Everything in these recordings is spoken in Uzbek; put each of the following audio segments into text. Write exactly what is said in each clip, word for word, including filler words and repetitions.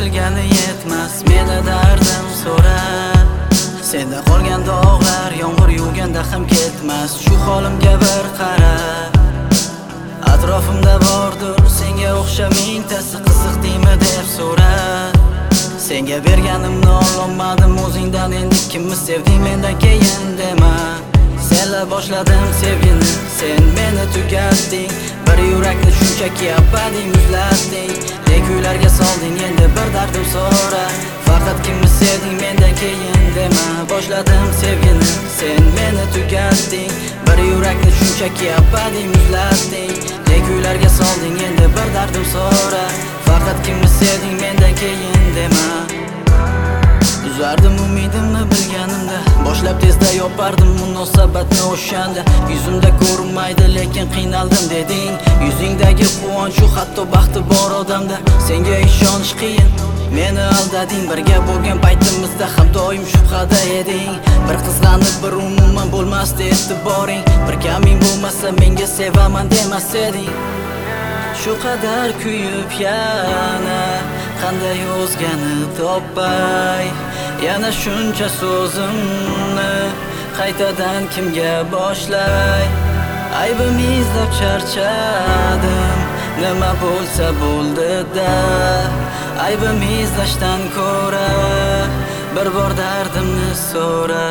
bilgani yetmas, meni dardim so'ra. Senda qolgan dog'lar yomg'ir yuvganda ham ketmas. Shu holimga bir qara, atrofimda bordir senga o'xsha mingtasi, qiziq deymi deb so'ra. Senga berganimni ololmadim o'zingdan, endi kimni sevding mendan keyin dema. Senla boshladim sevgini, sen meni tugatding. Bir yurakni shunchaki abadiy muzlatding. Nekuylarga solding, endi bir dardim so'ra. Faqat kimni sevding mendan keyin dema. Boshladim sevgini, sen meni tugatding. Bir yurakni shunchaki abadiy muzlatding. Nekuylarga solding, endi bir dardim so'ra. Faqat kimni sevding mendan keyin dema. Uzardim umidimni bilganimda, boshlab tezda yopardim munosabatni o'shanda. Yuzimda ko'rinmaydi lekin qiynaldim deding. Yuzingdagi quvonch shu hatto baxti bor odamda. Senga ishonish qiyin, meni aldading. Birga bo'lgan paytimizda ham doim shubhada eding. Bir qizg'anib bir umuman bo'lmasdi e'tiboring. Bir kaming bo'lmasa menga sevaman demas eding. Shu qadar kuyib yana qanday o'zgani topay. Yana shuncha so'zimni qaytadan kimga boshlay. Aybim izlab charchadim, nima bo'lsa bo'ldi-da. Aybim izlashdan ko'ra bir bor dardimni so'ra.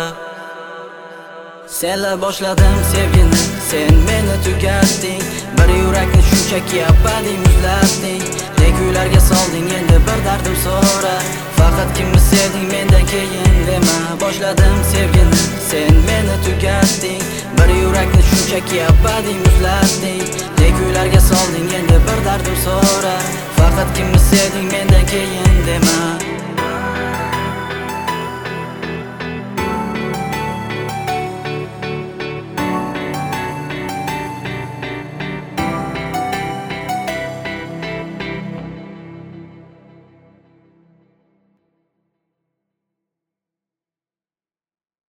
Senla boshladim sevgini, sen meni tugatding. Bir yurakni shunchaki abadiy muzlatding. Nekuylarga solding, endi bir dardim so'ra. Faqat kimni sevding mendan keyin dema. Boshladim sevgini, sen meni tugatding. Bir yurakni shunchaki abadiy muzlatding. Nekuylarga solding, endi bir dardim so'ra. Faqat kimni sevding mendan keyin dema.